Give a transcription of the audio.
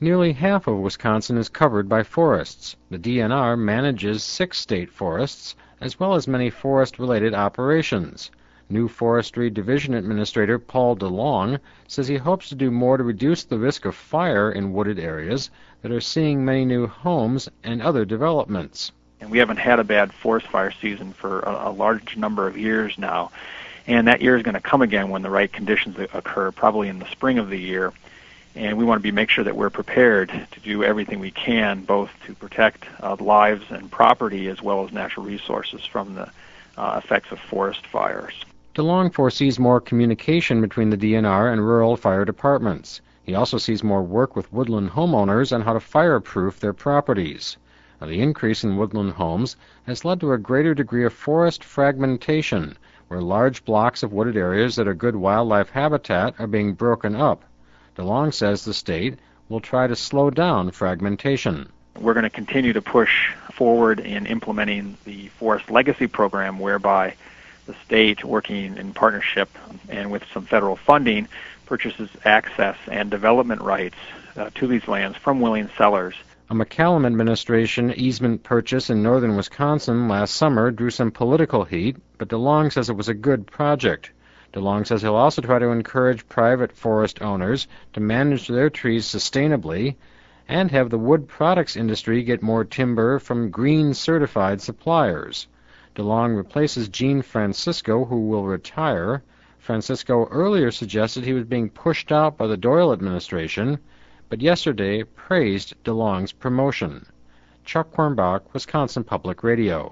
Nearly half of Wisconsin is covered by forests. The DNR manages 6 state forests, as well as many forest-related operations. New Forestry Division Administrator Paul DeLong says he hopes to do more to reduce the risk of fire in wooded areas that are seeing many new homes and other developments. And we haven't had a bad forest fire season for a large number of years now. And that year is going to come again when the right conditions occur, probably in the spring of the year. And we want to make sure that we're prepared to do everything we can, both to protect lives and property as well as natural resources from the effects of forest fires. DeLong foresees more communication between the DNR and rural fire departments. He also sees more work with woodland homeowners on how to fireproof their properties. Now, the increase in woodland homes has led to a greater degree of forest fragmentation, where large blocks of wooded areas that are good wildlife habitat are being broken up. DeLong says the state will try to slow down fragmentation. We're going to continue to push forward in implementing the Forest Legacy Program, whereby the state, working in partnership and with some federal funding, purchases access and development rights to these lands from willing sellers. A McCallum administration easement purchase in northern Wisconsin last summer drew some political heat, but DeLong says it was a good project. DeLong says he'll also try to encourage private forest owners to manage their trees sustainably and have the wood products industry get more timber from green-certified suppliers. DeLong replaces Gene Francisco, who will retire. Francisco earlier suggested he was being pushed out by the Doyle administration, but yesterday praised DeLong's promotion. Chuck Quirmbach, Wisconsin Public Radio.